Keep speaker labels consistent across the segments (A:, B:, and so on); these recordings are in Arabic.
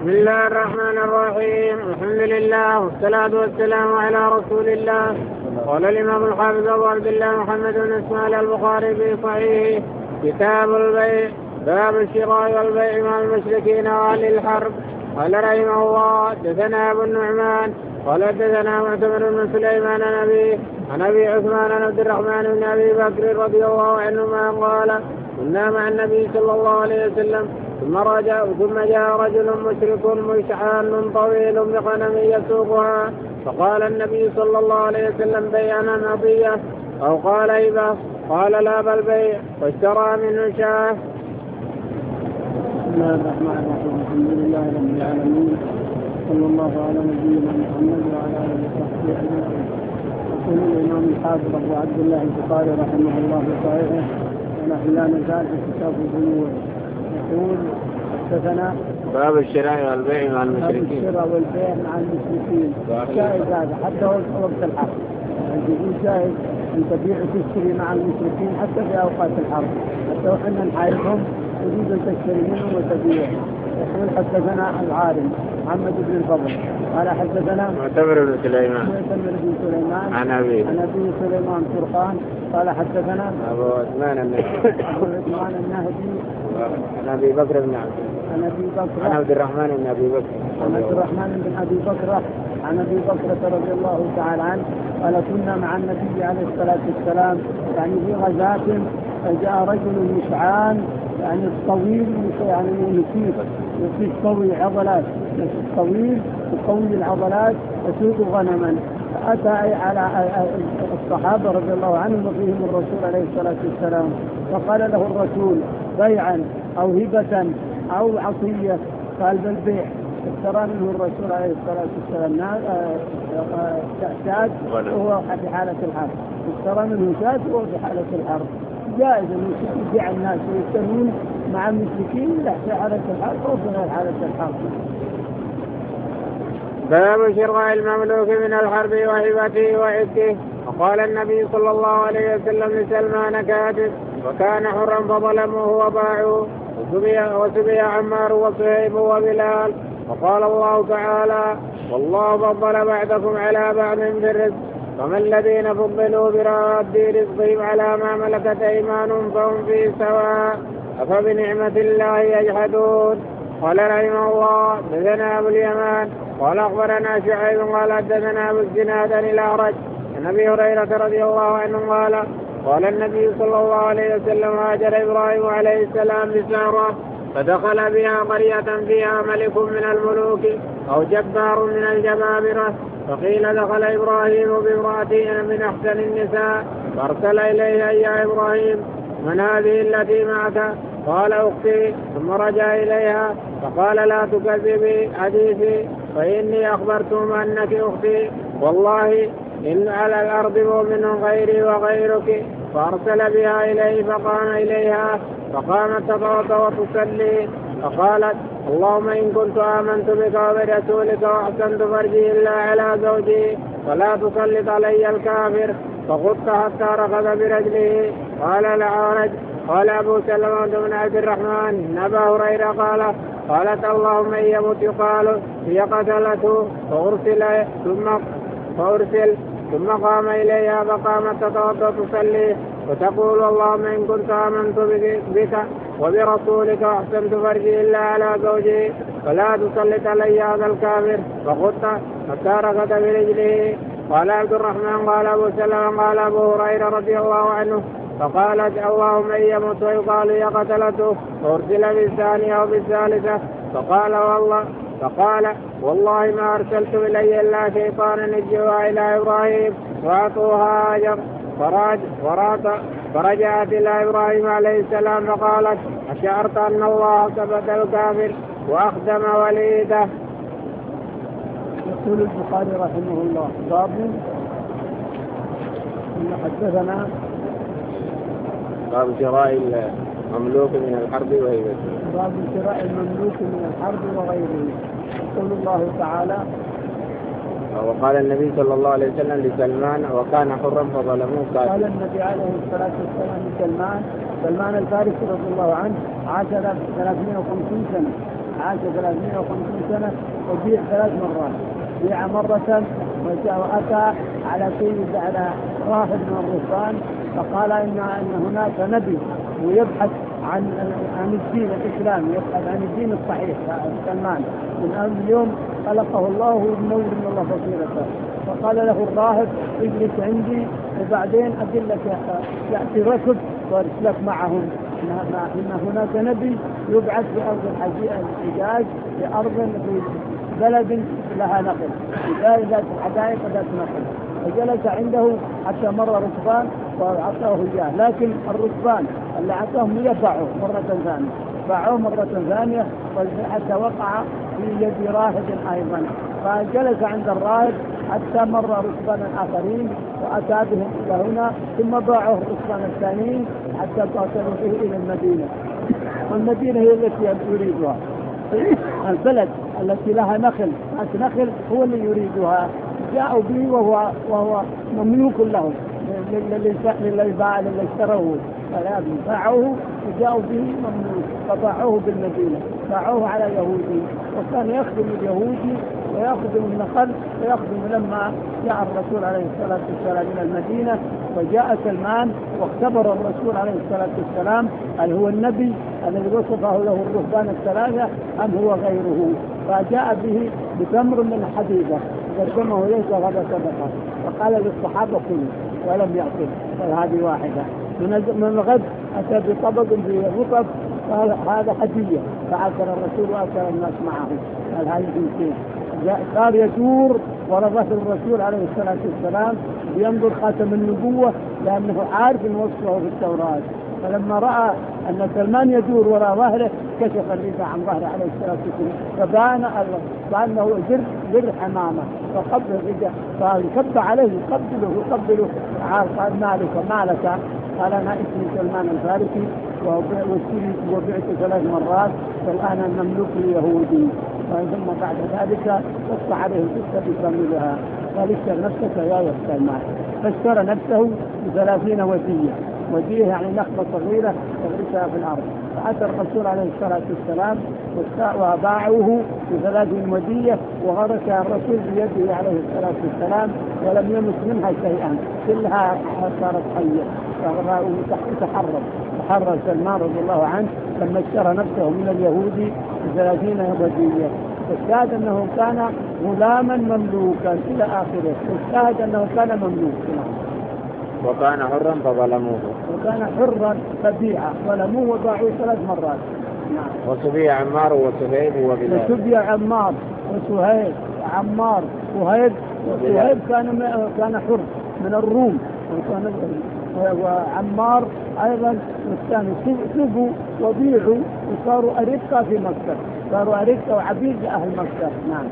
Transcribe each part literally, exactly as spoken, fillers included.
A: بسم الله الرحمن الرحيم. الحمد لله والصلاة والسلام على رسول الله. قال الإمام الحافظ أبو عبد الله محمد بن إسماعيل البخاري في صحيحه كتاب البيع باب الشراء والبيع مع المشركين وأهل الحرب. قال رحمه الله حدثنا أبو النعمان قال حدثنا معتمر بن سليمان عن أبي عن أبي عثمان عن عبد الرحمن بن أبي بكر رضي الله عنهما قال كنا مع النبي صلى الله عليه وسلم ثم رجع ثم جاء رجل مشرك مشحان طويل بغنم يسوقها فقال النبي صلى الله عليه وسلم بيعنا مضية أو قال هبة قال لا بل بيع واشترى منه شاه.
B: بسم الله الرحمن الرحيم. الحمد لله رب العالمين صلى الله على نبينا محمد وعلى اله وصحبه اجمعين. يقول الامام الحافظ ابو عبد الله البخاري رحمه الله في صحيحه ونحن لا نزال في كتاب البيوع. يقول حدثنا
A: باب الشراء والبيع مع المشركين.
B: باب الشراء والبيع مع المشركين جائز هذا حتى وقت الحرب. يقول جائز ان تبيع وتشتري مع المشركين حتى في اوقات الحرب، حتى وحنا نحاربهم تريد ان تشتري منهم وتبيع. يقول حدثنا العالم محمد بن الفضل قال حدثنا
A: معتمر بن سليمان
B: معتمر بن سليمان
A: عن أبي
B: عن أبي سليمان فرقان قال حدثنا
A: أبو عثمان النهدي
B: أبو عثمان النهدي
A: عن أبي بكر بن عبد
B: عن أبي بكر
A: عن عبد الرحمن بن أبي بكر
B: عن عبد الرحمن بن أبي بكر عن أبي بكر رضي الله تعالى عنه قال كنا مع النبي عليه الصلاة والسلام يعني في غزاة فجاء رجل مشعان يعني الطويل يعني نسيب نسيب طويل عضلات نسيب طويل وقوي العضلات يسوق غنما. فأتى على الصحابة رضي الله عنهم وفيهم الرسول عليه الصلاة والسلام فقال له الرسول بيعا أو هبة أو عطية قال بل بيع. اشترى منه الرسول عليه الصلاة والسلام شاة وهو في حالة الحرب. اشترى منه شاة وهو في حالة الحرب. جائز أن يبيع الناس ويشترون مع المشركين لا في حالة الحرب أو في غير حالة الحرب.
A: باب شراء المملوك من الحرب وهبته وعتقه. وقال النبي صلى الله عليه وسلم لسلمان كاتب وكان حرا فظلموه وباعوه وسبي عمار وصهيب وبلال. وقال الله تعالى والله فضل بعضكم على بعض في الرزق فما الذين فضلوا براد رزقهم على ما ملكت ايمانهم فهم فيه سواء أفبنعمة الله يجحدون. قال رحمه الله حدثنا أبو اليمان قال أخبرنا شعيب قال حدثنا أبو الزناد عن الأعرج عن أبي هريرة رضي الله عنه قال قال النبي صلى الله عليه وسلم هاجر إبراهيم عليه السلام بسارة فدخل بها قرية فيها ملك من الملوك أو جبار من الجبابرة فقيل دخل إبراهيم بامرأته من أحسن النساء فارسل إليها يا إبراهيم من هذه التي معك؟ قال أختي. ثم رجع إليها فقال لا تكذبي حديثي فإني أخبرتم أنك أختي والله إن على الأرض مؤمن غيري وغيرك. فأرسل بها إليه فقام إليها فقامت تتوضأ وتصلي فقالت اللهم إن كنت آمنت بك وبرسولك وأحسنت فرجي إلا على زوجي فلا تسلط علي الكافر. فغط حتى ركض برجله. قال الأعرج قال أبو سلمة بن عبد الرحمن أبا هريرة قال قالت اللهم إن يمت يقال هي قتلته فأرسل ثم فأرسل ثم قام إليها فقامت تتوضأ تصلي وتقول اللهم إن كنت آمنت بك وبرسولك وأحسنت فرجي إلا على زوجي فلا تسلط علي هذا الكافر. فغط حتى ركض برجله. قال عبد الرحمن قال أبو سلمة قال أبو هريرة رضي الله عنه فقالت اللهم إن يمت ويقال هي قتلته فأرسل بالثانية أو بالثالثة فقال والله فقال والله ما أرسلت إلي إلا شيطانا نجوا إلى إبراهيم وأعطوها هاجر. فرجعت إلى إبراهيم عليه السلام فقالت أشعرت أن الله ثبت الكافر وأخدم وليده.
B: يقول البخاري رحمه الله باب حدثنا
A: باب شراء المملوك من الحرب وهبته.
B: باب شراء المملوك من الحرب وغيره. يقول الله تعالى
A: وقال النبي صلى الله عليه وسلم لسلمان وكان حرا فظلموه.
B: قال النبي عليه الصلاة والسلام لسلمان سلمان الفارسي رضي الله عنه عاش ثلاثمائة وخمسين سنة عاش ثلاثمائة وخمسين سنة وبيع ثلاث مرات. بيع مرة وأتى على سيد على راهب من الرهبان فقال إن إن هناك نبي ويبحث عن عن الدين الإسلامي، يبحث عن الدين الصحيح. سلمان من اليوم خلقه الله وينور من الله بصيرته. فقال له الراهب اجلس عندي وبعدين أدلك يأتي ركب وارسلك معهم إن هناك نبي يبعث في أرض الحجاز في أرض في بلد لها نقل ذات الحدائق ذات نقل. فجلس عنده حتى مر ركبان وأعطاه إياه، لكن الركبان اللي أعطاهم يباعوه مرة ثانية، باعوه مرة ثانية حتى وقع في يد راهب أيضا. فجلس عند الراهب حتى مر ركبان آخرين وأتى بهم إلى هنا، ثم باعوه الركبان الثانيين حتى توصلوا به إلى المدينة. والمدينة هي التي يريدها، البلد التي لها نخل نخل هو اللي يريدها. جاءوا به وهو وهو مملوك لهم للي باع للي اشتروه، باعوه وجاءوا به مملوك فباعوه بالمدينة، باعوه على يهودي وكان يخدم اليهودي ويخدم النخل ويخدم. لما جاء الرسول عليه الصلاة والسلام من المدينة وجاء سلمان واختبر الرسول عليه الصلاة والسلام هل هو النبي الذي وصفه له الرهبان الثلاثة أم هو غيره، فجاء به بتمر من الحديدة قدمه ليس غدا صدقة، فقال للصحابة كلوا ولم يأكل. فهذه واحدة. من الغد أتى بطبق في رطب قال هذا هدية، فأكل الرسول وأكل الناس معه. قال هذه شيء. صار يدور وراء ظهر الرسول عليه الصلاة والسلام ينظر خاتم النبوة لأنه عارف أن وصفه في التوراة. فلما رأى أن سلمان يدور وراء ظهره كشف الرداء عن ظهره عليه الصلاة والسلام فبان كأنه جر جر حمامة فقبل الرداء فكب عليه يقبله يقبله. قال مالك مالك؟ قال أنا اسمي سلمان الفارسي وبعت ثلاث مرات فالآن المملوك اليهودي. ثم بعد ذلك قص عليه القصة بكاملها قال اشتر نفسك يا سلمان، فاشترى نفسه بثلاثين ودية. ودية يعني نخلة صغيرة تغرسها في الأرض. فأتى الرسول عليه الصلاة والسلام وباعوه بثلاثين ودية وغرسها الرسول بيده عليه الصلاة والسلام ولم يمس منها شيئا، كلها صارت حية تحرر. تحرر سلمان رضي الله عنه لما اشترى نفسه من اليهودي بثلاثين ودية. فالشاهد أنه كان غلاما مملوكا إلى آخره. الشاهد أنه كان مملوكا
A: وكان حرا فظلموه.
B: وكان حرا فبيع ظلموه وباعوه ثلاث مرات.
A: نعم. وسبي عمار وسهيب وبلال.
B: وسبي عمار وسهيب عمار وهيب. وسهيب كان كان حر من الروم وكان وعمار أيضا كانوا سبوا وبيعوا وصاروا أرقة في مكة، صاروا أرقة وعبيد لأهل مكة. نعم.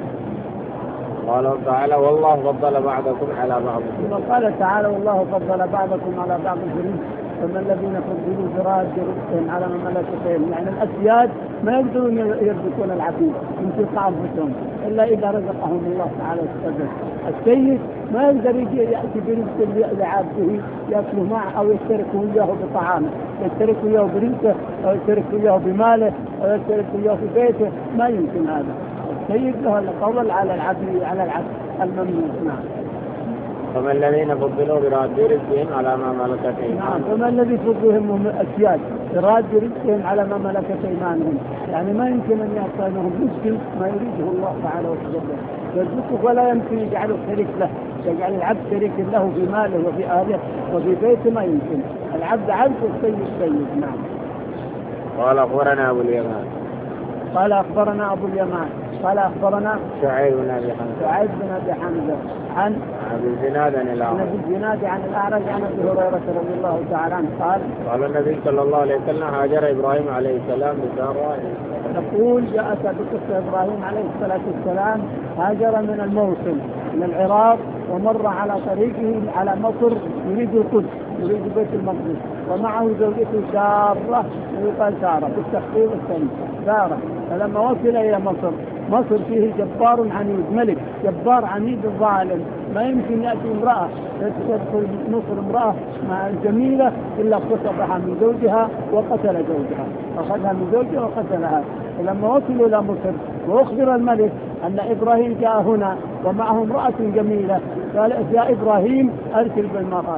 A: قال تعالى والله فضل بعضكم على بعض.
B: وقال تعالى والله فضل بعضكم على بعض في الرزق فما الذين فضلوا براد رزقهم على ما ملكتهم. يعني الأسياد ما يقدرون يرزقون العبيد من تلقى أنفسهم إلا إذا رزقهم الله تعالى السبب. السيد ما يقدر يجي يأتي برزق لعبده يأكله معه أو يشتركه إياه بطعامه، يشتركه إياه برزقه أو يشتركه إياه بماله أو يشتركه إياه في بيته، ما يمكن هذا. السيد له القول على العبد على العبد المملوك. نعم.
A: فما الذين فضلوا براد رزقهم على ما ملكت ايمانهم.
B: فما الذي فضلهم الاسياد براد رزقهم على ما ملكت ايمانهم. يعني ما يمكن ان يعطيهم رزق ما يريده الله تعالى وتقدم يرزقه ولا يمكن يجعله شريك له، يجعل العبد شريك له في ماله وفي اهله وفي بيته، ما يمكن. العبد عبد والسيد سيد. نعم.
A: قال اخبرنا ابو اليمان.
B: قال اخبرنا ابو اليمان قال اخبرنا
A: شعيب بن ابي حمزه.
B: شعيب بن ابي حمزه عن
A: ابي الزناد عن الاعرج.
B: ابي الزناد عن الاعرج عن ابي هريره رضي الله تعالى عنه قال
A: قال النبي صلى الله عليه وسلم هاجر ابراهيم عليه السلام بساره.
B: يقول جاءت بقصه ابراهيم عليه الصلاه والسلام هاجر من الموصل من العراق ومر على طريقه على مصر يريد القدس يريد بيت المقدس ومعه زوجته ساره ويقال ساره بالتخفيف الثاني ساره. فلما وصل الى مصر مصر فيه جبار عنيد ملك جبار عنيد ظالم ما يمكن يأتي امرأة تدخل مصر امرأة مع جميلة إلا اغتصبها من زوجها وقتل زوجها، أخذها من زوجها وقتلها. فلما وصلوا إلى مصر وأخبر الملك أن إبراهيم جاء هنا ومعه امرأة جميلة، قال يا إبراهيم أرسل بالمرأة.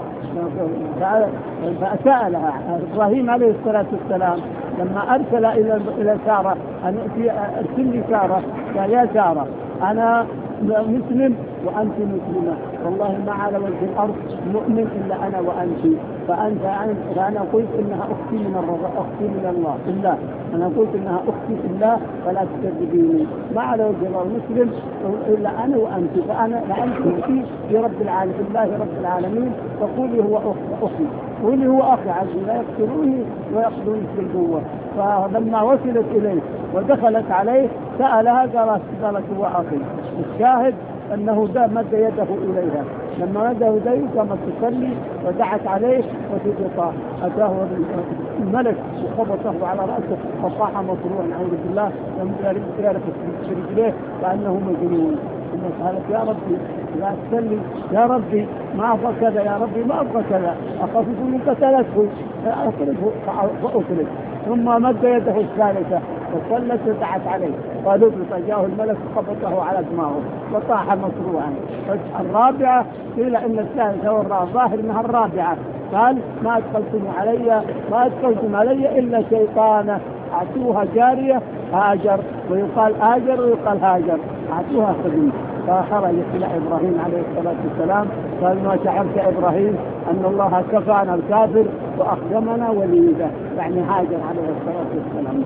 B: فسألها إبراهيم عليه الصلاة والسلام لما أرسل إلى إلى سارة أن أرسل لي سارة، قال يا سارة أنا مسلم وأنت مسلمة، والله ما على وجه الأرض مؤمن إلا أنا وأنت، فأنت فأنا قلت إنها أختي من الرب أختي من الله بالله، أنا قلت إنها أختي في الله فلا تكذبيني، ما على وجه الأرض مسلم إلا أنا وأنت، فأنا لأنت أختي في رب العالمين بالله رب العالمين، فقولي هو أخي، قولي هو أخي عزيزي لا يقتلوني ويقتلوني بالقوة. فلما وصلت إليه ودخلت عليه سألها قالت قالت هو أخي. الشاهد أنه مد يده إليها، لما مد يده قامت تصلي ودعت عليه وتقطع. أتاه الملك وخبطه على رأسه فصاح مصروعا نعوذ بالله يعرف برجليه كأنه مجنون. ثم قالت يا ربي لا تسلي يا ربي ما أبغى كذا، يا ربي ما أبغى كذا، أخاف من قتلته فأخرجه فأخرج. ثم مد يده الثالثة وصلت ودعت عليه قالوا فجاءه الملك وخبطه على دماغه وطاح مصروعا. الرابعة قيل إن الثالثة والرابعة ظاهر أنها الرابعة، قال ما أدخلتم علي ما أدخلتم علي إلا شيطانة أعطوها جارية هاجر، ويقال آجر ويقال هاجر، أعطوها خدمة. فخرجت إلى إبراهيم عليه الصلاة والسلام قال ما شعرت إبراهيم أن الله كفانا الكافر وأخدمنا وليده، يعني هاجر عليه الصلاة والسلام.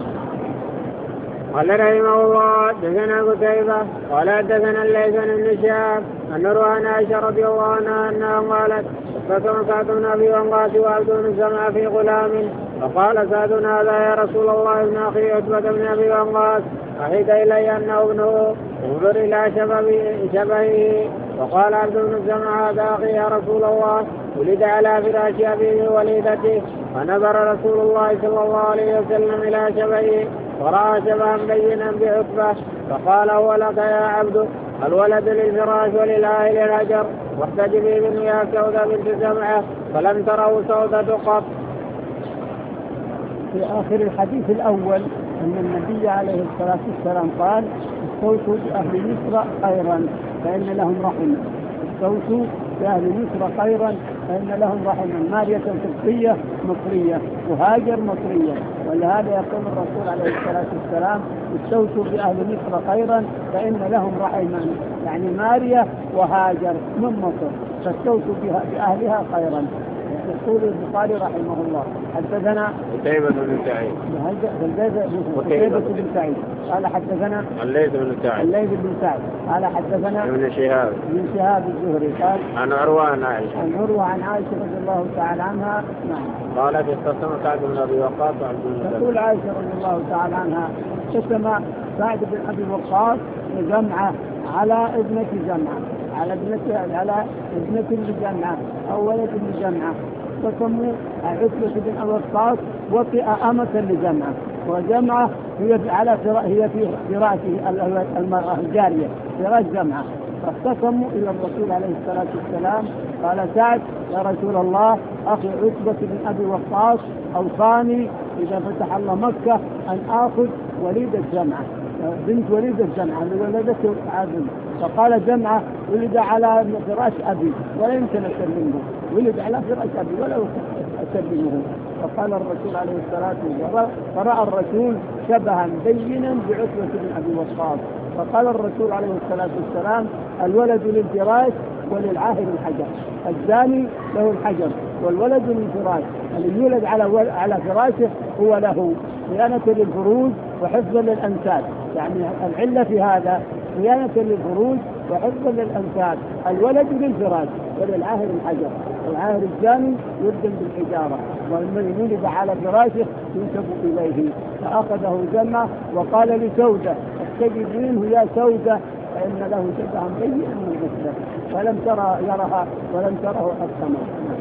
A: قال رحمه الله دثنا قتيبة قال دثنا الليث بن شهاب أن روى عائشة رضي الله عنها أنها قالت فكان سعد بن أبي وقاص وعبد بن سمعة في غلام، فقال سعد هذا يا رسول الله ابن أخي عتبة بن أبي وقاص أحد إلي أنه ابنه انظر إلى شبهه. وقال عبد بن سمعة هذا أخي يا رسول الله ولد على فراش أبيه وليدته، فنظر رسول الله صلى الله عليه وسلم إلى شبهه ورأى شبها بينا بعتبة، فقال هو لك يا عبد الولد للفراش ولله للهجر، واحتجبي بن يا سودة بنت سمعة فلم تروا سودة قط.
B: في آخر الحديث الأول أن النبي عليه الصلاة والسلام قال استوصوا بأهل مصر خيرا فإن لهم رحمة، استوصوا بأهل مصر خيرا فإن لهم رحمة. مارية قبطية مصرية وهاجر مصرية، ولهذا يقول الرسول عليه الصلاة والسلام استوصوا بأهل مصر خيرا فإن لهم رحمة، يعني مارية وهاجر من مصر فاستوصوا بأهلها خيرا. يقول البخاري رحمه الله حدثنا
A: قتيبة بن سعيد
B: قتيبة بن سعيد قال حدثنا
A: الليث بن سعد
B: الليث بن سعد قال حدثنا
A: ابن شهاب
B: ابن شهاب الزهري قال
A: عن عروة عن عائشة
B: عن عروة عن عائشة رضي الله تعالى عنها. نعم
A: قالت اختصم سعد بن أبي وقاص وعبد بن
B: تقول عائشة رضي الله تعالى عنها اختصم سعد بن أبي وقاص وجمعة على ابنة جمعة على ابنة على ابنة لجمعة أو ولد لجمعة، فسموا عتبة بن أبي وقاص وطئ أمة لجمعة، وجمعة هي على هي في فراشه المرأة الجارية فراش جمعة، فاختصموا إلى الرسول عليه الصلاة والسلام. قال سعد يا رسول الله أخي عتبة بن أبي وقاص أوصاني إذا فتح الله مكة أن آخذ وليدة جمعة بنت وليدة جمعة لولدته عادل، فقال جمعة ولد على فراش أبي ولا يمكن أسلمه، ولد على فراش أبي ولا أسلمه. فقال الرسول عليه الصلاة والسلام فرأى الرسول شبها بينا بعتبة بن أبي وقاص، فقال الرسول عليه الصلاة والسلام الولد للفراش وللعاهر الحجر، الزاني له الحجر والولد للفراش، اللي يولد على على فراشه هو له صيانة للفروج وحفظا للأنساب، يعني العلة في هذا صيانة للفروج وحفظا للأنساب، الولد للفراش وللعاهر الحجر، العاهر الزاني يردم بالحجارة، والمن ولد على فراشه ينسب إليه. فأخذه جمع وقال لسودة استجب منه يا سودة فإن له شبها بينا من الغسلة، فلم ترى يرها ولم تره السماء.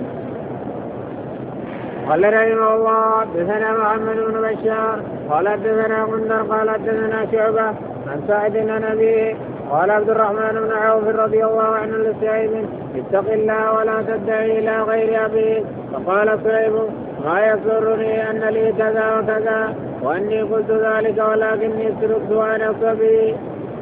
A: قال رحمه الله دثنا محمد بن بشار قال دثنا غندر قال دثنا شعبة عن سعد بن أبي قال عبد الرحمن بن عوف رضي الله عنه لسعيد اتق الله ولا تدعي إلى غير أبيك. فقال سعيد ما يسرني أن لي كذا وكذا وأني قلت ذلك ولكني سرقت وأنا صبي.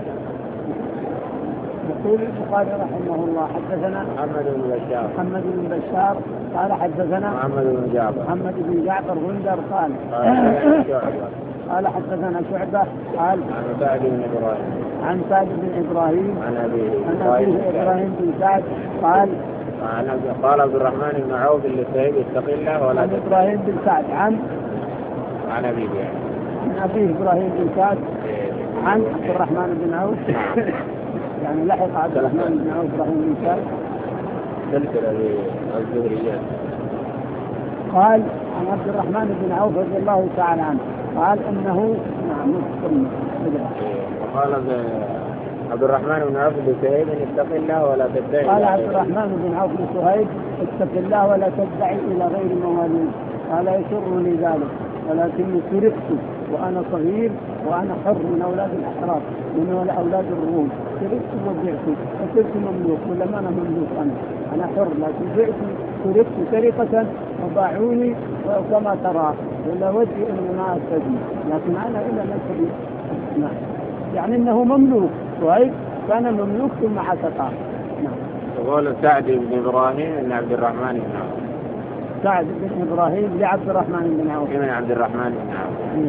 B: يقول البخاري رحمه الله حدثنا
A: محمد بن بشار
B: محمد بن بشار قال حدثنا
A: محمد بن جعفر
B: محمد بن جعفر غندر قال قال حدثنا شعبة قال
A: عن سعد بن إبراهيم
B: عن سعد بن إبراهيم
A: عن أبيه
B: عن أبيه إبراهيم بن سعد قال
A: قال عبد الرحمن بن عوف لسعيد اتق الله ولا
B: عن إبراهيم بن سعد عن
A: عن أبيه يعني.
B: عن أبيه إبراهيم بن سعد عن عبد الرحمن بن عوف يعني لحق عبد الرحمن بن عوف رحمه الله
A: سلسلة الزهريات.
B: قال عن عبد الرحمن بن عوف رضي الله تعالى عنه قال انه نعم
A: قال عبد الرحمن بن عوف لسهيل اتق الله ولا تدعي.
B: قال عبد الرحمن بن عوف لسهيل اتق الله ولا تدعي الى غير موالين. قال يسرني ذلك ولكني سرقت وانا صغير وانا حر من اولاد الاحرار من اولاد الروم. سرقت وبعت فصرت مملوك ولا ما انا مملوك انا انا حر لكن بعت سرقت سرقه وباعوني وكما ترى ولا ودي اني ما استجيب لكن انا الى ما استجيب. نعم يعني انه مملوك كويس كان مملوك ثم عتق. نعم.
A: يقول سعد بن ابراهيم بن عبد الرحمن بن عوف.
B: سعد بن ابراهيم لعبد الرحمن بن عوف.
A: من عبد الرحمن بن عوف.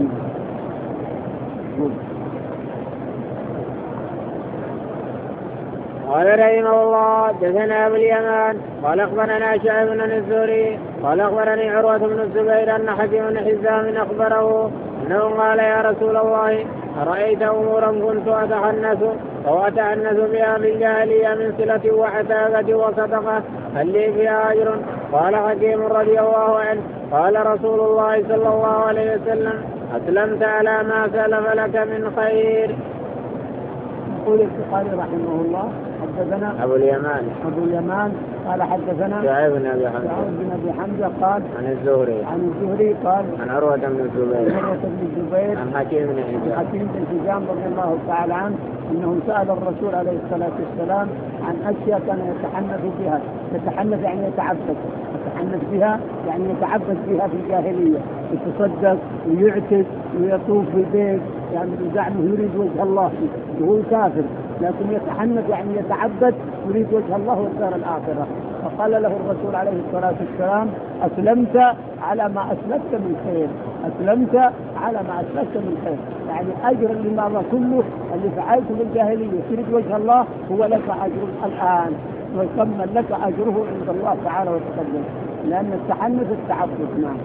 A: قال رحمه الله حدثنا ابو اليمان قال اخبرنا شعيب بن الزهري قال اخبرني عروة بن الزبير ان حكيم بن حزام اخبره انه قال يا رسول الله أرأيت امورا كنت اتحنث او اتحنث بها في الجاهلية من صلة وعتاقة وصدقة هل لي فيها اجر؟ قال حكيم رضي الله عنه قال رسول الله صلى الله عليه وسلم اسلمت على ما سلف لك من خير.
B: يقول البخاري رحمه الله حدثنا
A: ابو اليمان
B: ابو اليمان قال حدثنا
A: شعيب بن ابي حمزه
B: شعيب بن ابي حمزه قال
A: عن الزهري
B: عن الزهري قال
A: عن عروة بن الزبير
B: عروة بن الزبير
A: عن حكيم بن حزام
B: حكيم بن حزام رضي الله تعالى عنه انه سال الرسول عليه الصلاه والسلام عن اشياء كان يتحنث بها. يتحنث يعني يتعبد يتحنث بها يعني يتعبد بها في الجاهليه يتصدق ويعتد ويطوف في البيت يعني بزعمه يريد وجه الله وهو كافر لكن يتحنث يعني يتعبد يريد وجه الله والدار الآخرة. فقال له الرسول عليه الصلاة والسلام أسلمت على ما أسلفت من خير. أسلمت على ما أسلفت من خير يعني أجر لما كله اللي فعلته بالجاهلية تريد وجه الله هو لك أجر الآن ويكمل لك أجره عند الله تعالى وتقدم لأن التحنث التعبد. نعم.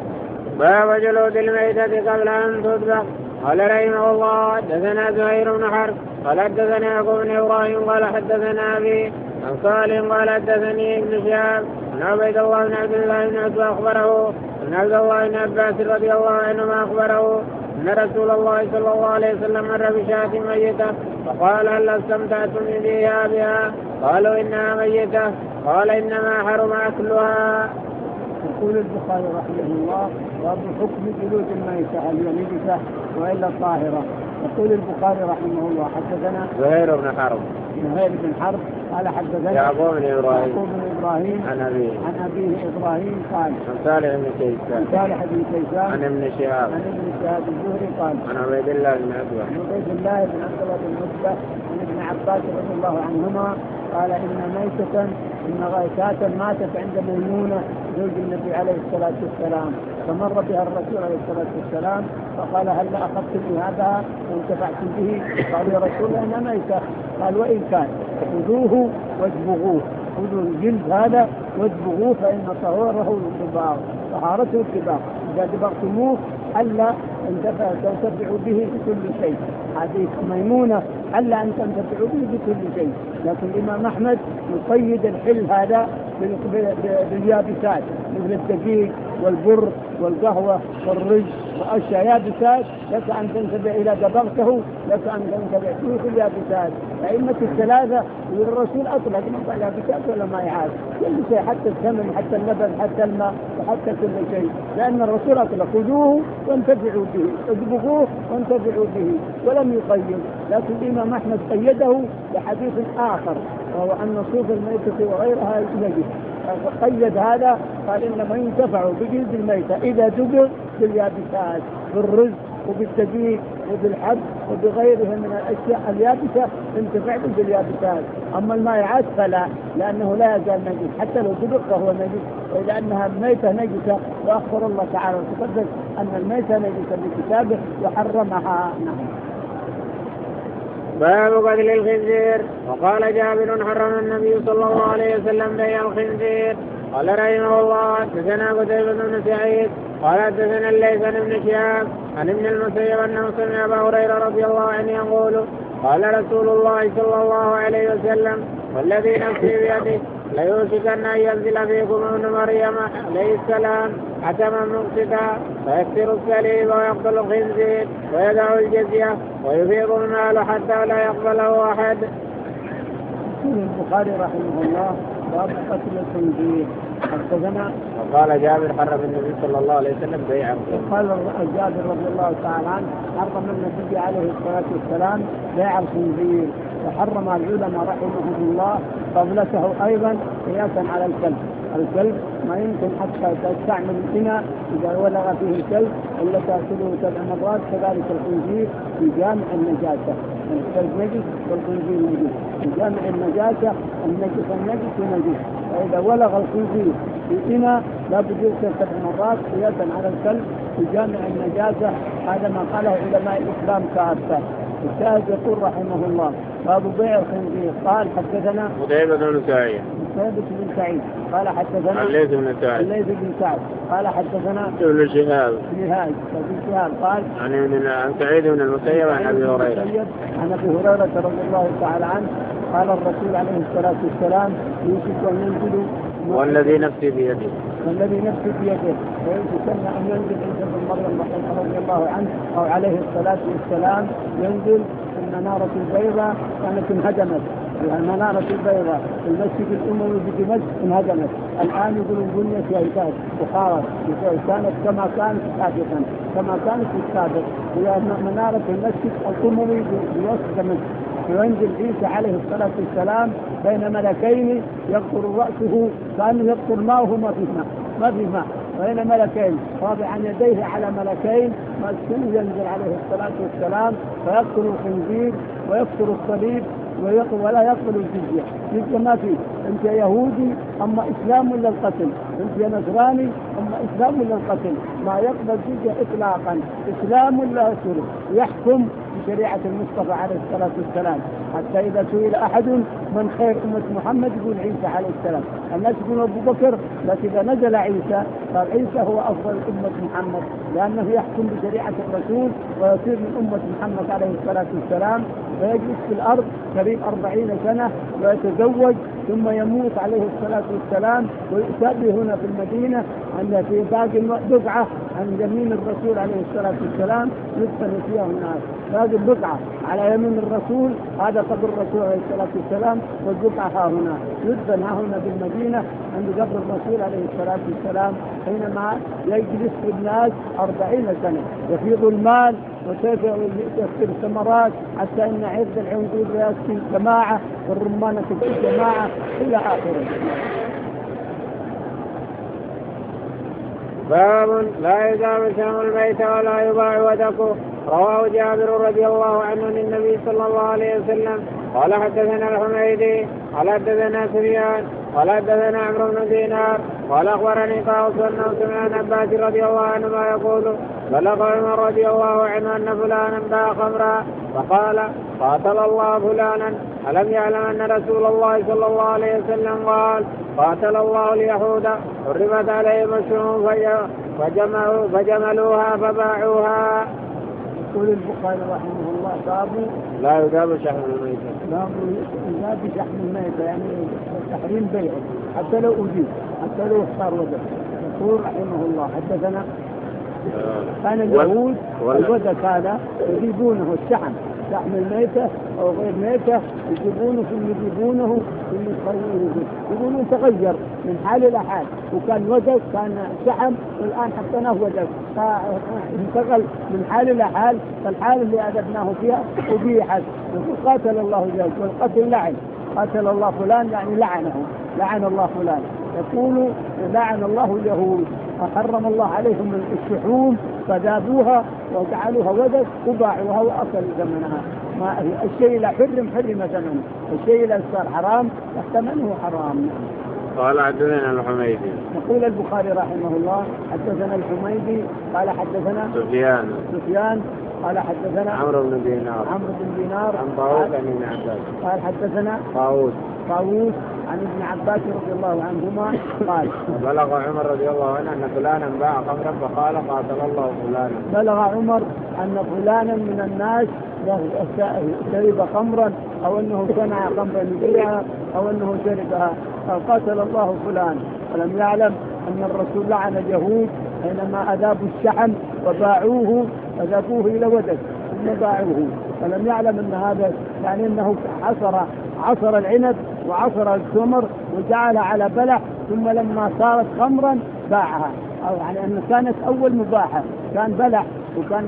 A: باب جلود الميتة قبل أن تذبح. قال رحمه الله حدثنا زهير بن حرب قال حدثنا يعقوب بن ابراهيم قال حدثنا ابي عن صالح قال حدثني ابن شهاب عن عبيد الله بن عبد الله بن عتبة اخبره عن عبد الله بن عباس رضي الله عنهما اخبره ان رسول الله صلى الله عليه وسلم مر بشاة ميتة فقال هل استمتعتم بها بها؟ قالوا انها ميتة. قال انما حرم اكلها.
B: يقول البخاري رحمه الله باب حكم جلود الميتة هل هي نجسة والا طاهرة. يقول البخاري رحمه الله حدثنا
A: زهير بن حرب
B: زهير بن حرب قال حدثنا
A: يعقوب بن ابراهيم
B: يعقوب بن ابراهيم
A: عن ابيه
B: عن ابيه ابراهيم قال
A: عن صالح بن كيسان
B: صالح بن كيسان
A: عن ابن شهاب
B: عن ابن شهاب الزهري قال
A: عن عبيد الله بن عتبة
B: عن عبيد الله بن عتبة بن عتبة عن ابن عباس رضي الله عنهما قال ان ميتة ان غيثاة ماتت عند ميمونة زوج النبي عليه الصلاة والسلام فمر بها الرسول عليه الصلاة والسلام فقال هل أخذت بهذا وانتفعتم به؟ قال يا رسول الله أنا ميتة. قال وإن كان خذوه واجبغوه خذوا الجلد هذا واجبغوه فإن طهوره الدباغ طهارته الدباغ إذا دبغتموه ألا تنتفعوا به بكل شيء. حديث ميمونة ألا أن تنتفعوا به بكل شيء لكن الإمام أحمد يقيد الحل هذا باليابسات مثل الدقيق والبر والقهوة والرز وأشياء يابسات لك أن تنتبه إلى دبغته، لك أن تنتبه فيه اليابسات. أئمة الثلاثة والرسول أطلق من يابسات ولا ما يعاد كل شيء، حتى الثمن حتى اللبن حتى الماء وحتى كل شيء، لأن الرسول أطلق خذوه وانتفعوا به، اذبحوه وانتفعوا به، ولم يقيد. لكن الإمام أحمد قيده بحديث آخر وهو أن صوف الميتة وغيرها نجس، قيد هذا قال إنما ينتفع بجلد الميتة إذا دبغ باليابسات بالرز وبالدقيق وبالحب وبغيرها من الأشياء اليابسة انتفع باليابسات. أما المائعات فلا، لأنه لا يزال نجس حتى لو دبغ فهو نجس، ولأنها الميتة نجسة، وأخبر الله تعالى وتقدس أن الميتة نجسة بكتابه وحرمها.
A: باب قتل الخنزير. وقال جابر حرم النبي صلى الله عليه وسلم بيع الخنزير. قال رحمه الله حدثنا قتيبة بن سعيد قال حدثنا الليث عن ابن شهاب عن ابن المسيب انه سمع ابا هريرة رضي الله عنه يقول قال رسول الله صلى الله عليه وسلم والذي نفسي بيده ليوشكن ان ينزل فيكم ابن مريم عليه السلام حتما مقسطا فيكسر الصليب ويقتل الخنزير ويدع الجزية ويفيض المال حتى لا يقبله احد.
B: البخاري رحمه الله باب قتل الخنزير. حدثنا
A: وقال جابر حرم النبي صلى الله عليه وسلم بيعه.
B: قال جابر رضي الله تعالى عنه حرم النبي عليه الصلاة والسلام بيع الخنزير، وحرم العلماء رحمهم الله قبلته أيضا قياسا على الكلب. الكلب ما يمكن حتى تستعمل الإناء إذا ولغ فيه الكلب إلا تأكله سبع مرات، كذلك الخنزير في جامع النجاسة. الكلب نجس والخنزير نجس، في جامع النجاسة النجس النجس ونجس. فإذا ولغ الخنزير في إناء لا بد يغسل سبع مرات قياسا على الكلب في جامع النجاسة. هذا ما قاله علماء الإسلام كافة. الشاهد يقول رحمه الله باب بيع الخنزير. قال حدثنا
A: قتيبة بن سعيد
B: قتيبة بن سعيد قال حدثنا
A: الليث بن سعد
B: الليث بن سعد قال حدثنا
A: ابن شهاب
B: ابن شهاب قال
A: عن عن سعيد بن المسيب عن ابي هريرة
B: عن ابي هريرة رضي الله تعالى عنه قال الرسول عليه الصلاة والسلام يوشك أن ينزل
A: والذي نفسي بيده
B: والذي نفسي بيده ويتسنى أن ينزل عيسى بن مريم رضي الله عنه أو عليه الصلاة والسلام ينزل المنارة البيضاء كانت انهدمت. المنارة البيضاء في المسجد الأموي بدمشق انهدمت، الآن يقولون بنيت في عتاد وخارت كانت كما كانت سابقا كما كانت في السابق. هي منارة المسجد الأموي بوسط دمشق. وينزل عيسى عليه الصلاة والسلام بين ملكين يقطر رأسه كأنه يقطر ماء وهو ما في ماء ما في ماء بين ملكين رافعا يديه على ملكين مسكين. ينزل عليه الصلاة والسلام فيقتل الخنزير ويقتل الصليب ولا يقبل الجزية. جزية ما فيه، انت يهودي اما اسلام ولا القتل، انت يا نصراني اما اسلام ولا القتل، ما يقبل جزية اطلاقا، اسلام ولا يسلم، يحكم بشريعة المصطفى عليه الصلاة والسلام. حتى اذا سئل احد من خير امة محمد يقول عيسى عليه السلام. الناس يقولون ابو بكر، لكن اذا نزل عيسى قال عيسى هو افضل امة محمد، لانه يحكم بشريعة الرسول ويصير من امة محمد عليه الصلاة والسلام، ويجلس في الارض قريب أربعين سنة ويتزوج ثم يموت عليه الصلاة والسلام، ويؤتى به هنا في المدينة عند في باقي بقعة عن يمين الرسول عليه الصلاة والسلام يدفن فيها الناس. هذه البقعة على يمين الرسول هذا قبر الرسول عليه الصلاة والسلام، والبقعة ها هنا يدفن ها هنا بالمدينة عند قبر الرسول عليه الصلاة والسلام، حينما يجلس الناس أربعين سنة يفيض المال وتكثر الثمرات حتى ان عرض العنقود يسكن جماعه والرمانه تكون جماعه الى اخره.
A: باب لا يدام سهم الميت ولا يباع ودكه. رواه جابر رضي الله عنه عن النبي صلى الله عليه وسلم قال حدثنا الحميدي قال حدثنا سفيان قال حدثنا عمرو بن دينار قال اخبرني طاووس انه سمع عن عباس رضي الله عنه ما يقول بلغ عمر رضي الله عنه ان فلانا باع خمرا فقال قاتل الله فلانا ألم يعلم أن رسول الله صلى الله عليه وسلم قال قاتل الله اليهود حرمت عليهم الشحوم فجملوا فجملوها فباعوها.
B: يقول البخاري رحمه الله باب
A: لا يذاب شحم الميت.
B: باب يذاب شحم الميت يعني تحريم بيعه حتى لو أجيب حتى لو اختار وجه يقول رحمه الله حدثنا كان اليهود الودك هذا يجيبونه الشحم شحم الميتة أو غير ميتة يجيبونه ثم يجيبونه ثم يخلونه يقولون تغير من حال إلى حال وكان ودك كان شحم والآن حطيناه ودك فانتقل من حال إلى حال فالحال اللي أدبناه فيها أبيحت قاتل الله جل والقتل لعن قاتل الله فلان يعني لعنه لعن الله فلان يقول لعن الله اليهود وحرم الله عليهم الشحوم فذابوها وجعلوها ودك وباعوها وأكلوا ثمنها ما الشيء لا حرم حرم ثمنه الشيء لا صار حرام ثمنه حرام.
A: قال حدثنا الحميدي.
B: يقول البخاري رحمه الله حدثنا الحميدي قال حدثنا
A: سفيان
B: سفيان قال حدثنا
A: عمرو بن دينار
B: عمرو بن دينار
A: عن طاووس عن ابن عباس
B: قال حدثنا
A: طاووس
B: طاووس عن ابن عباس رضي الله عنهما قال
A: بلغ عمر رضي الله عنه أن فلانا باع خمرا فقال قاتل الله فلانا.
B: بلغ عمر أن فلانا من الناس شرب خمرا أو أنه صنع خمرا يبيعها أو أنه شربها قاتل الله فلان ولم يعلم أن الرسول لعن اليهود حينما أذابوا الشحم وباعوه أذابوه إلى ودك ثم باعوه ولم يعلم أن هذا يعني أنه عصر عصر العنب وعصر التمر وجعل على بلح ثم لما صارت خمرا باعها أو يعني أن كانت أول مباحة كان بلح وكان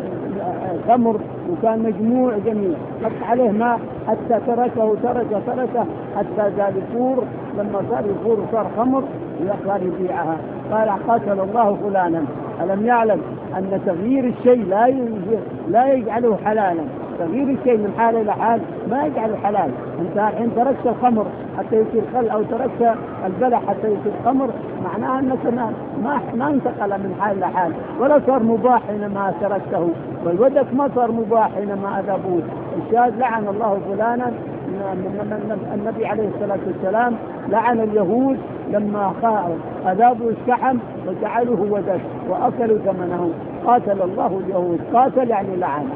B: خمر وكان مجموع جميل حط عليه ماء حتى تركه تركه تركه حتى زاد الفور لما صار الفور وصار خمر ويقدر يبيعها. قال قاتل الله فلانا ألم يعلم أن تغيير الشيء لا لا يجعله حلالا تغيير الشيء من حال إلى حال ما يجعله حلال. أنت حين تركت الخمر حتى يصير خل أو تركت البلح حتى يصير خمر معناها أنك ما ما انتقل من حال إلى حال ولا صار مباح حينما تركته والودك ما صار مباح حينما أذابوه. الشاهد لعن الله فلانا النبي عليه الصلاة والسلام لعن اليهود لما أذابوا الشحم وجعلوه ودك وأكلوا ثمنه قاتل الله اليهود قاتل يعني لعن.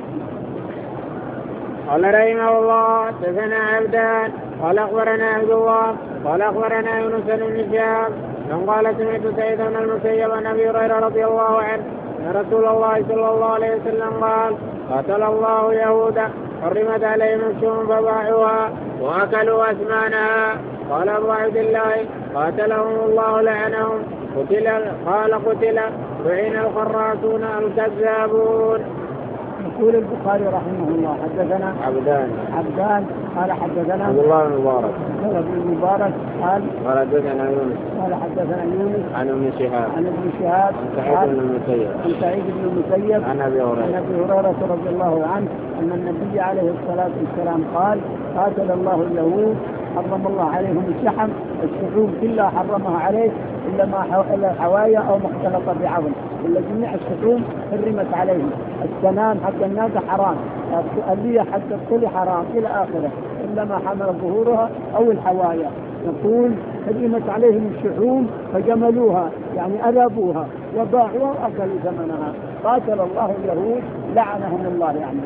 A: قال رحمه الله حدثنا عبدان قال أخبرنا عبد الله قال أخبرنا يونس بن شهاب قال سمعت سعيد بن المسيب عن أبي هريرة رضي الله عنه أن رسول الله صلى الله عليه وسلم قال قاتل الله يهودا حرمت عليهم الشحوم فباعوها وأكلوا أثمانها. قال أبو عبد الله قاتلهم الله لعنهم قتل قال قتل لعن الخراصون الكذابون.
B: يقول البخاري رحمه الله حدثنا
A: عبدان
B: عبدان قال حدثنا
A: عبد الله بن مبارك
B: عبد الله بن مبارك قال
A: قال حدثنا يونس
B: قال حدثنا يونس
A: عن ابن شهاب
B: عن ابن شهاب
A: عن سعيد بن المسيب
B: عن سعيد بن المسيب
A: عن ابي هريره
B: عن ابي هريره رضي الله عنه ان النبي عليه الصلاه والسلام قال قاتل الله اليهود حرم الله عليهم الشحم الشحوم كلها حرمها عليه إلا ما إلا الحوايا أو ما اختلط بعظم إلا جميع الشحوم حرمت عليهم. السنام حق الناس حرام اللي حق الطل حرام إلى آخره إلا ما حمل ظهورها أو الحوايا. يقول حرمت عليهم الشحوم فجملوها يعني أذابوها وباعوها وأكلوا ثمنها قاتل الله اليهود لعنهم الله يعني.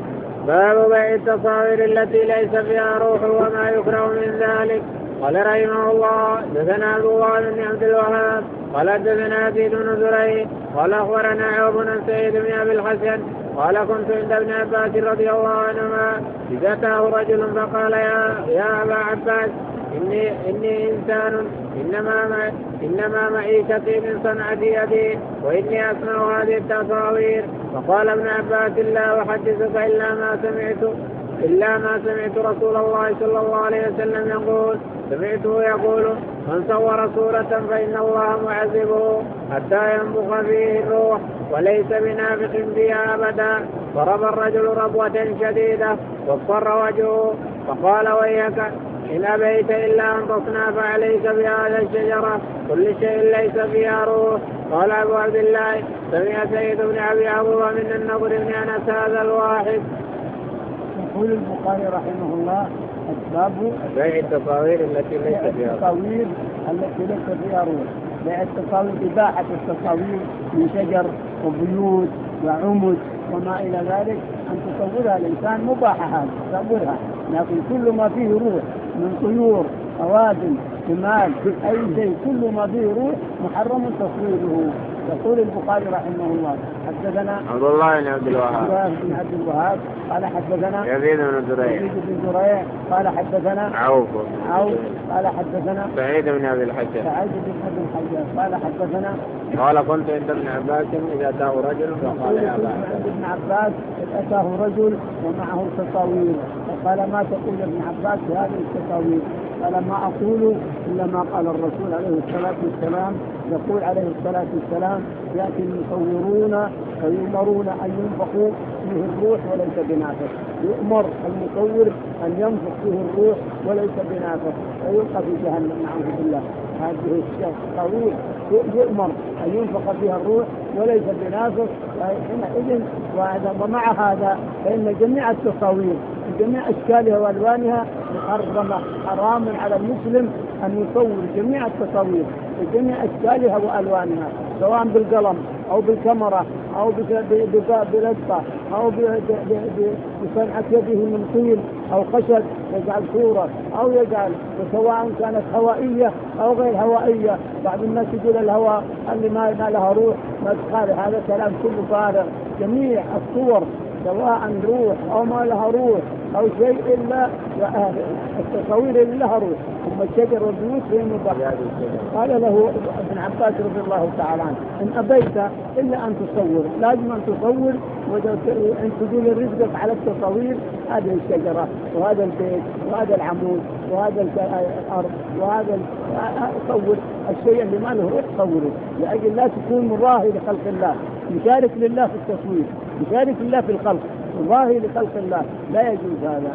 A: باب بيع التصاوير التي ليس فيها روح وما يكره من ذلك. قال رحمه الله حدثنا عبد الله بن عبد الوهاب قال حدثنا يزيد بن زريع قال اخبرنا عوف بن سعيد بن ابي الحسن قال كنت عند ابن عباس رضي الله عنهما اذا اتاه رجل فقال يا يا ابا عباس إني, إني إنسان إنما, مع إنما معيشتي من صنعة يدي وإني أسمع هذه التصاوير. فقال ابن عباس لا أحدثك إلا ما سمعت إلا ما سمعت رسول الله صلى الله عليه وسلم يقول سمعته يقول من صور صورة فإن الله معذبه حتى ينبخ فيه الروح وليس بنافق بها أبدا. ضرب الرجل ربوة شديدة واصفر وجهه فقال ويحك إن أبيت إلا أن تصنع فعليك بهذا الشجرة كل شيء ليس فيها روح. قال أبو عبد الله سمع سيد بن أبي عروبة من النضر بن أنس هذا الواحد.
B: يقول البخاري رحمه الله أسباب
A: بيع التصاوير التي ليس فيها
B: التصاوير التي ليس فيها روح. بيع التصاوير إباحة التصاوير من شجر وبيوت وعمد وما إلى ذلك أن تصورها الإنسان مباحة هذا تصورها لكن كل ما فيه روح من طيور أوادم جمال أي شيء كل ما فيه روح محرم تصويره. يقول البخاري رحمه الله حدثنا
A: عبد الله بن عبد الوهاب
B: بن عبد الوهاب قال حدثنا
A: يزيد بن زريع
B: يزيد بن زريع قال حدثنا
A: عوف
B: عوف قال حدثنا
A: سعيد بن ابي الحجاج
B: سعيد بن ابي الحجاج قال حدثنا
A: قال كنت عند ابن عباس اذا اتاه رجل فقال يا ابا
B: عند ابن عباس اذ اتاه رجل ومعه تصاوير فقال ما تقول ابن عباس بهذه التصاوير؟ قال ما اقول الا ما قال الرسول عليه الصلاه والسلام. يقول عليه الصلاه والسلام ياتي المصورون فيؤمرون ان ينفخوا فيه الروح وليس بنافخ. يؤمر المصور ان ينفخ فيه الروح وليس بنافخ فيلقى في جهنم نعوذ بالله. هذه التصاوير يؤمر ان ينفخ فيها الروح وليس بنافخ حينئذ. ومع هذا فان جميع التصاوير بجميع اشكالها والوانها محرمه حرام على المسلم ان يصور جميع التصاوير بجميع اشكالها والوانها سواء بالقلم او بالكاميرا او بلصقه او بصنعه يده من طين او خشب يجعل صوره او يجعل سواء كانت هوائيه او غير هوائيه. بعض الناس يقول الهواء اللي ما لها روح ما تخالف، هذا كلام كله فارغ. جميع الصور سواء روح او ما لها روح او شيء الا التصاوير اللي لها روح ثم الشجر والبيوت هي مباحه. قال له ابن عباس رضي الله تعالى عنه ان ابيت الا ان تصور، لازم ان تصور وان تدل رزقك على التصاوير. هذه الشجره وهذا البيت وهذا العمود وهذا الارض وهذا صور الشيء اللي ما له روح صوره، لاجل لا تكون مراهي لخلق الله، مشارك لله في التصوير، مشارك الله في الخلق، مراهي لخلق الله، لا يجوز هذا.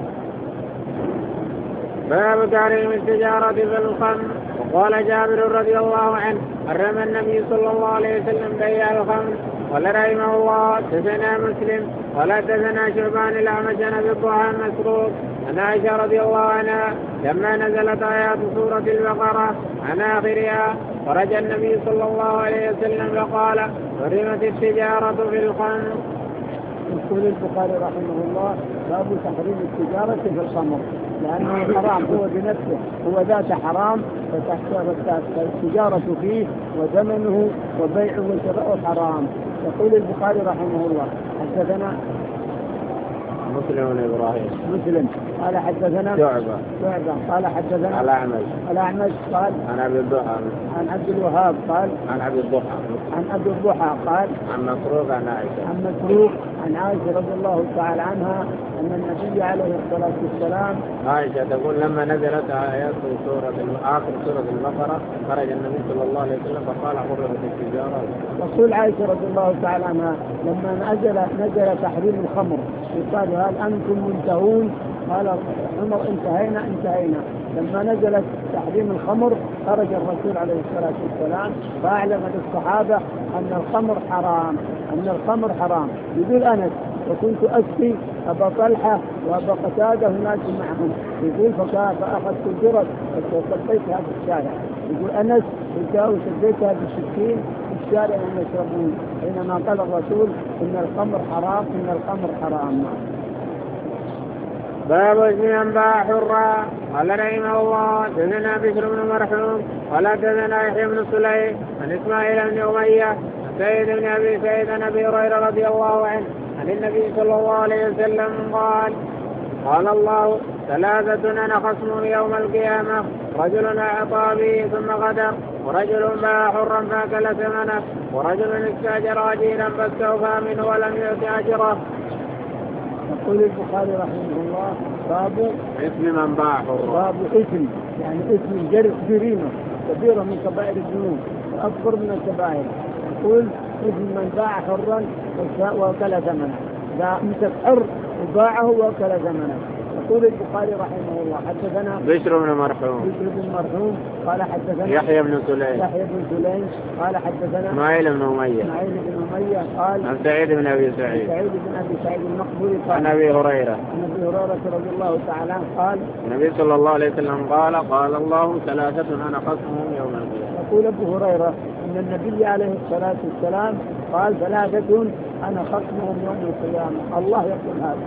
A: باب تحريم التجارة في الخمر. وقال جابر رضي الله عنه حرم النبي صلى الله عليه وسلم بيع الخمر. قال رحمه الله حدثنا مسلم قال حدثنا شعبان الأعمش عن أبي الضحى مسروق عن عائشة رضي الله عنها لما نزلت آيات سورة البقرة عن آخرها خرج النبي صلى الله عليه وسلم فقال حرمت التجارة في الخمر.
B: يقول البخاري رحمه الله باب تحريم التجارة في الخمر لأنه حرام هو بنفسه، هو ذات حرام فتحت التجارة فيه وثمنه وبيعه وشراءه حرام. يقول البخاري رحمه الله حدثنا
A: مسلم بن ابراهيم
B: مسلم قال حدثنا
A: شعبة
B: شعبة قال حدثنا
A: الأعمش
B: الأعمش قال
A: عن أبي الضحى
B: عن عبد الوهاب قال
A: عن أبي الضحى
B: عن أبي الضحى قال
A: عن مسروق عن عائشة
B: عن مسروق عن عائشة رضي الله تعالى عنها أن النبي عليه الصلاة والسلام
A: عائشة تقول لما نزلت آيات سورة آخر سورة البقرة خرج النبي صلى الله عليه وسلم فقال حرمت التجارة.
B: تقول عائشة رضي الله تعالى عنها لما نزل نزل تحريم الخمر قال هل أنتم منتهون؟ قال عمر انتهينا انتهينا. لما نزلت تحريم الخمر خرج الرسول عليه الصلاة والسلام فأعلم للصحابة أن الخمر حرام، أن الخمر حرام. يقول أنس وكنت أسقي أبا طلحة وأبا قتادة هناك معهم، يقول فأخذت الجرد وسقيتها في الشارع. يقول أنس وسقيتها بالسكين في الشارع وهم يشربون حينما قال الرسول إن الخمر حرام إن الخمر حرام.
A: باب اسم من باع حرا. قال رحمه الله حدثنا بشر بن مرحوم قال حدثنا يحيى بن سليم عن اسماعيل بن اميه عن سيد بن ابي سعيد عن ابي هريره رضي الله عنه عن النبي صلى الله عليه وسلم قال قال الله ثلاثة انا خصم يوم القيامه رجل اعطى به ثم غدر ورجل باع حرا فاكل ثمنه ورجل استاجر اجيرا فاستوفى منه ولم يؤت اجره.
B: يقول البخاري رحمه الله باب
A: اسم من باع حرا.
B: باب اسم يعني اسم جرس جريمة كبيرة من كبائر الذنوب وأكبر من الكبائر. يقول اسم من باع حرا وأكل ثمنه، ذا مسك حر وباعه وأكل ثمنه. يقول البخاري رحمه الله حدثنا
A: بشر بن مرحوم
B: بشر بن مرحوم قال حدثنا
A: يحيى بن سليم
B: يحيى بن سليم قال حدثنا
A: اسماعيل بن اميه
B: اسماعيل بن اميه قال
A: عن سعيد بن ابي سعيد
B: سعيد بن ابي سعيد المقبري
A: عن ابي هريره
B: عن ابي هريره رضي الله تعالى عنه قال
A: النبي صلى الله عليه وسلم قال قال الله ثلاثة انا خصمهم يوم القيامه.
B: يقول ابو هريره ان النبي عليه الصلاه والسلام قال ثلاثة انا خصمهم يوم القيامه. الله يقول هذا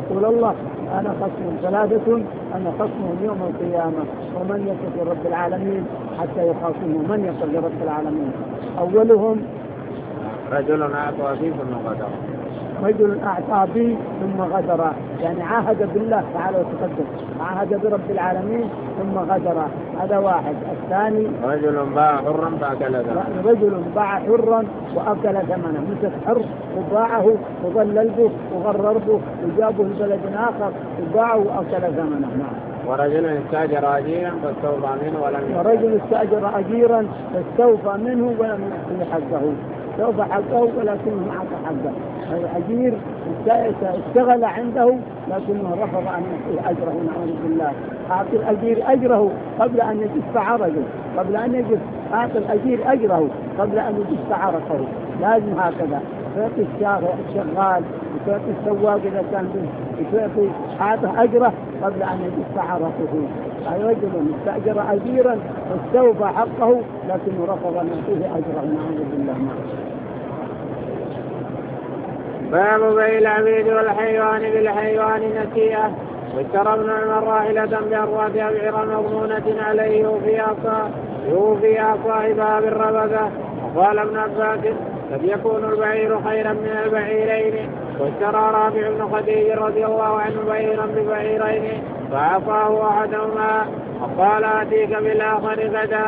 B: يقول الله أنا خصم ثلاثة أنا خصمهم يوم القيامة ومن يتق رب العالمين حتى يخاصمه من يتق رب العالمين. أولهم
A: رجل أعطى فيه ثم غدر
B: رجل أعطى به ثم غدر، يعني عاهد بالله تعالى وتقدم، عاهد برب العالمين ثم غدر، هذا واحد. الثاني
A: رجل باع حرا فأكل ثمنه،
B: رجل باع حرا وأكل ثمنه، مسك حر وباعه وظلل به وغرر به وجابه لبلد آخر وباعه وأكل ثمنه.
A: ورجل استأجر أجيرا فاستوفى منه ولم يعطه،
B: ورجل استأجر أجيرا فاستوفى منه ولم يعطه حقه، استوفى حقه ولكنه ما أعطى حقه. الأجير اشتغل عنده لكنه رفض أن يعطيه أجره، نعوذ بالله. أعطي الأجير أجره قبل أن يجف عرقه، قبل أن يجف أعطي الأجير أجره قبل أن يجف عرقه، لازم هكذا. تعطي الشغال وتعطي السواق إذا كان تعطي أعطه أجره قبل أن يجف عرقه. أي رجل استأجر أجيرا واستوفى حقه لكنه رفض أن يعطيه أجره، نعوذ بالله.
A: باب بيع العبيد والحيوان بالحيوان نسيئة. واشترى ابن عمر راحلة بأربعة أبعرة مضمونة عليه يوفيها يوفيها صاحبها بالربذة. وقال ابن عباس قد يكون البعير خيرا من البعيرين. واشترى رافع بن خديج رضي الله عنه بعيرا ببعيرين فأعطاه أحدهما وقال آتيك بالآخر غدا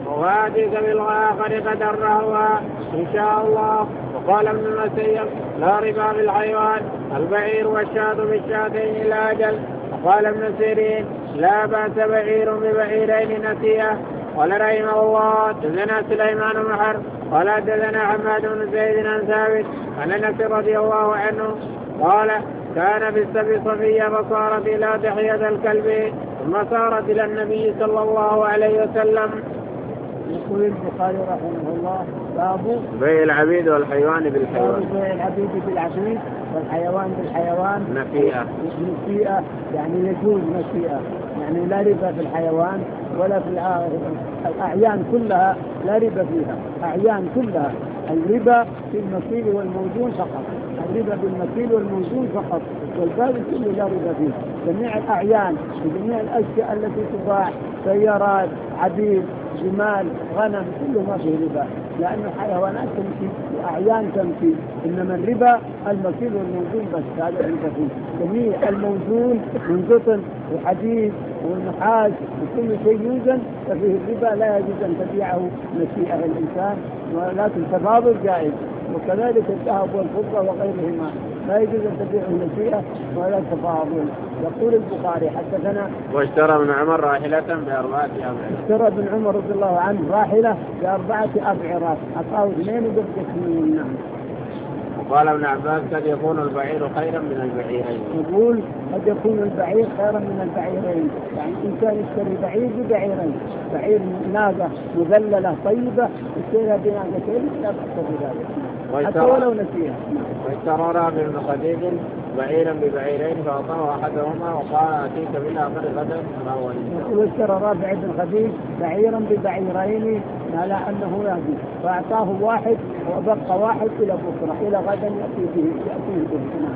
A: وآتيك بالآخر غدا رهوا إن شاء الله. وقال ابن المسيب لا ربا بالحيوان، البعير والشاة بالشاتين إلى أجل. وقال ابن سيرين لا بأس بعير ببعيرين نسيئة. قال رحمه الله دثنا سليمان بن حرب قال دثنا حماد بن زيد عن ثابت عن انس رضي الله عنه قال كان في السبي صفية فصارت إلى دحية الكلب ثم صارت إلى النبي صلى الله عليه وسلم.
B: يقول البخاري رحمه الله باب
A: بيع العبيد والحيوان بالحيوان.
B: بيع العبيد بالعبيد والحيوان بالحيوان
A: نسيئة.
B: نسيئة يعني يجوز نسيئة، يعني لا ربا في الحيوان ولا في الأعيان كلها، لا ربا فيها أعيان كلها. الربا في المكيل والموزون فقط، الربا بالمكيل والموزون فقط، والباقي كله لا ربا فيه. جميع الأعيان وجميع الأشياء التي تباع سيارات عبيد جمال غنم كله ما فيه ربا، لأن الحيوانات تمشي وأعيان تمشي، إنما الربا المكيل والموزون بس، هذا الربا فيه. جميع الموزون من قطن وحديد والنحاس وكل شيء يوزن ففيه الربا لا يجوز أن تبيعه نسيئة الإنسان، ولكن تفاضل جائز. وكذلك الذهب والفضة وغيرهما لا يجوز أن تبيعه نسيئة ولا تفاضل. يقول البخاري حدثنا
A: واشترى ابن عمر راحلة بأربعة أبعرة.
B: اشترى ابن عمر رضي الله عنه راحلة بأربعة أبعرات، أعطاه اثنين وبقي اثنين. نعم.
A: وقال ابن عباس قد يكون البعير خيرا من البعيرين.
B: يقول قد يكون البعير خيرا من البعيرين، يعني إنسان يشتري بعير ببعيرين، بعير ناقة مذللة طيبة يشتريها بناقتين لا بأس بذلك حتى ولو نسيها.
A: واشترى رافع بن خديج بعيرا ببعيرين فأعطاه أحدهما وقال آتيك بالآخر غدا فهو
B: يقول واشترى رافع بن خديج بعيرا ببعيرين على أنه يهدي، فأعطاه واحد وبقى واحد إلى بكرة إلى غدا يأتي به يأتيه به.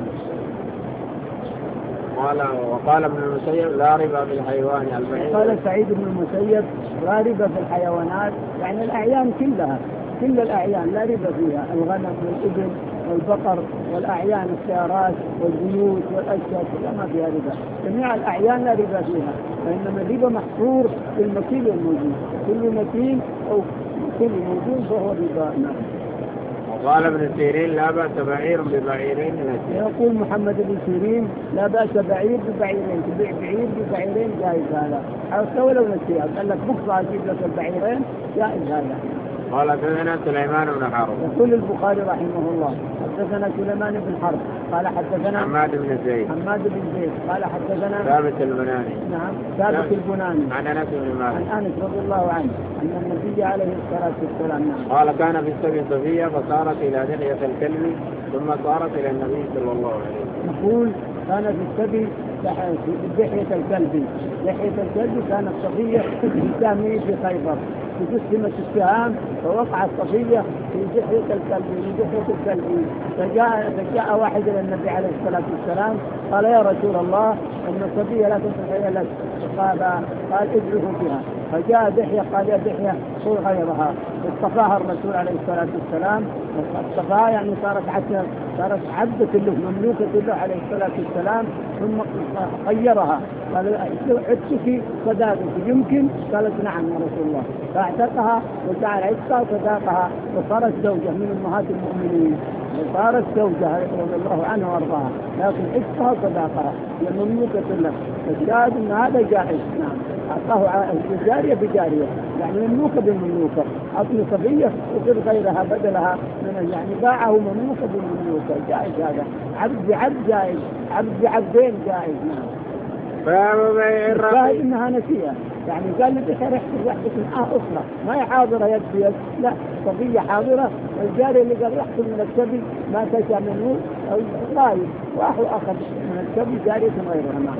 A: قال وقال ابن المسيب لا ربا بالحيوان البعير.
B: قال سعيد بن المسيب لا ربا في الحيوانات، يعني الأعيان كلها كل الأعيان لا ربا فيها، الغنم والإبل والبقر والأعيان السيارات والبيوت والأشياء كلها ما فيها ربا، جميع الأعيان لا ربا فيها، وإنما الربا محصور في المكيل والموزون، كل مكيل أو كل موزون فهو ربا.
A: وقال ابن سيرين لا بأس بعير ببعيرين نسيئة.
B: يقول محمد بن سيرين لا بأس بعير ببعيرين، تبيع بعير ببعيرين جائز هذا، حتى ولو نسيئة، قال لك بكرة أجيب لك البعيرين جائز هذا.
A: قال حدثنا سليمان بن حرب.
B: يقول البخاري رحمه الله حدثنا سليمان بن حرب قال حدثنا
A: حماد بن زيد
B: حماد بن زيد قال حدثنا
A: ثابت البناني.
B: نعم ثابت البناني
A: عن انس بن مالك
B: عن انس رضي الله عنه ان النبي عليه الصلاه والسلام
A: قال كان في السبي صفيه فصارت الى دحية الكلب ثم صارت الى النبي صلى الله عليه وسلم.
B: يقول كان في السبي دحية الكلب. دحية الكلب كانت صفية سامية في خيبر، تقسمت السهام فوقعت صفية في دحية الكلب في دحية الكلب. فجاء فجاء واحد إلى النبي عليه الصلاة والسلام قال يا رسول الله إن صفية لا تصلح لك. قال قال ادعه فيها. فجاء دحية قال يا دحية صور غيرها. اصطفاها الرسول عليه الصلاة والسلام. اصطفاها يعني صارت عبدة صارت عبدة له مملوكة له عليه الصلاة والسلام. ثم خيرها قال عتقك صداقك يمكن؟ قالت نعم يا رسول الله. فاعتقها وجعل عتقها وصداقها وصارت زوجة من أمهات المؤمنين. وصارت زوجة رضي الله عنها وارضاها، لكن عتقها وصداقها هي مملوكة له. فالشاهد ان هذا جائز. نعم أعطاه جارية بجارية يعني مملوكة بالمملوكة. أعطني صفية وخذ غيرها بدلها من يعني باعه مملوكة بالمملوكة. جائز هذا. عبد بعبد جائز، عبد بعبدين جائز. نعم.
A: باب بيع الرقيق.
B: إنها نسيئة يعني قال لي رحت رحت من آه أخرى ما هي حاضرة يد بيد، لا صفية حاضرة. الجارية اللي قال رحت من السبي ما تشاء منه غايب واحد أخذ من السبي جارية غيرها. نعم.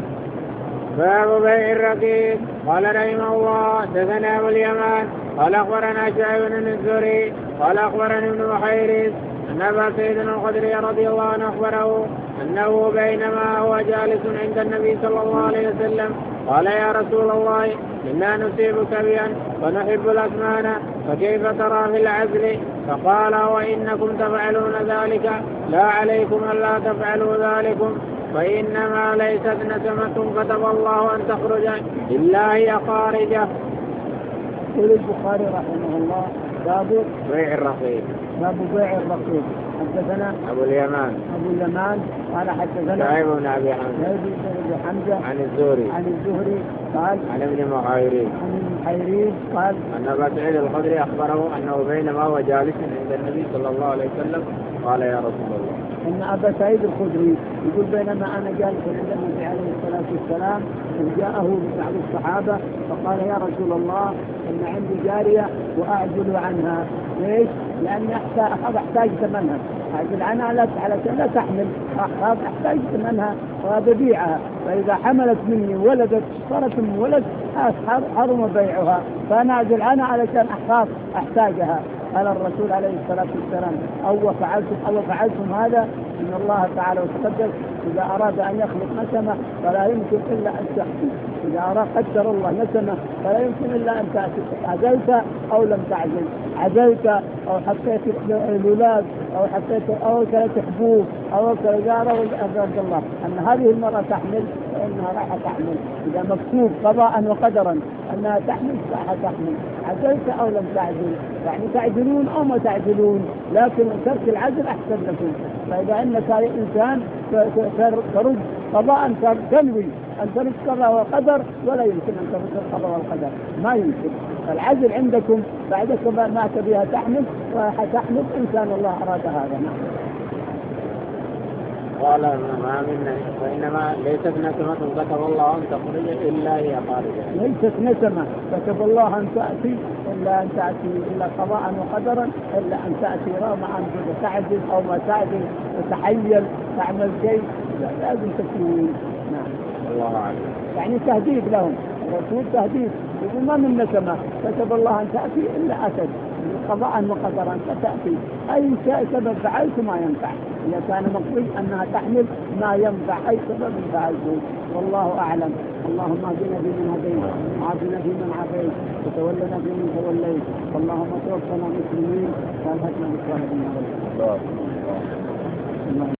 A: باب بيع الرقيق. قال رحمه الله دثنا ابو اليمان قال اخبرنا شعيب بن الزهري قال اخبرني ابن محيرز ان ابا سعيد الخدري رضي الله عنه اخبره انه بينما هو جالس عند النبي صلى الله عليه وسلم قال يا رسول الله انا نصيب كبيا ونحب الاثمان فكيف ترى في العزل؟ فقال وانكم تفعلون ذلك لا عليكم الا تفعلوا ذلكم فإنما ليست نسمة كتب الله أن تخرج إلا هي خارجة.
B: يقول البخاري رحمه الله باب
A: بيع الرقيق.
B: باب بيع الرقيق. حدثنا
A: أبو اليمان
B: أبو اليمان قال حدثنا
A: شعيب بن أبي حمزة عن الزهري
B: عن الزهري قال
A: عن ابن محيرين
B: عن المحيرين قال
A: أن أبا سعيد الخدري أخبره أنه بينما هو جالس عند النبي صلى الله عليه وسلم قال يا رسول الله
B: إن أبا سعيد الخدري يقول بينما أنا جالس عند النبي عليه الصلاة والسلام جاءه بعض الصحابة فقال يا رسول الله إن عندي جارية وأعجل عنها. ليش؟ لأني أخاف أحتاج ثمنها. أعجل عنها لا علشان لا تحمل أخاف أحتاج ثمنها وببيعها. فإذا حملت مني ولدت صارت من ولد حرم بيعها. فأنا أعجل عنها علشان أخاف أحتاجها. قال الرسول عليه الصلاة والسلام أو فعلتم أو فعلتم هذا إن الله تعالى وتقدس إذا أراد أن يخلق نسمة فلا يمكن إلا أن تأتي. إذا أراد قدر الله نسمة فلا يمكن إلا أن تأتي. عزلت أو لم تعزل، عزلت أو حطيت الأولاد أو حطيت أو كانت حبوب أو كجارة أراد الله أن هذه المرأة تحمل فإنها راح تحمل. إذا مكتوب قضاء وقدرا أنها تحمل راح تحمل. عزلت أو لم تعزل يعني تعزلون أو ما تعزلون لكن ترك العزل أحسن لكم. فإذا أنك إنسان ترد قضاء تنوي أن ترد قضاء وقدر ولا يمكن أن ترد القضاء والقدر ما يمكن. العزل عندكم بعدك ما تبيها تحمل وحتحمل إنسان الله أراد هذا.
A: قال ما منا وإنما ليست نسمة كتب الله أن تخرج إلا هي خارجة.
B: ليست نسمة كتب الله أن تأتي إلا أن تأتي إلا قضاء وقدرا إلا أن تأتي رغم أن تعجز أو ما تعجز تتحيل تعمل شيء لازم تكون. نعم
A: الله أعلم.
B: يعني تهديد لهم الرسول تهديد يقول ما من نسمة كتب الله أن تأتي إلا أتت قضاء وقدرا فتأتي أي شيء سبب فعلت ما ينفع. إذا كان مقصود أنها تحمل ما ينفع أي سبب فعلته والله أعلم. اللهم اهدنا فيمن هديت وعافنا فيمن عافيت وتولنا فيمن توليت اللهم توفنا مسلمين والحقنا بالصالحين.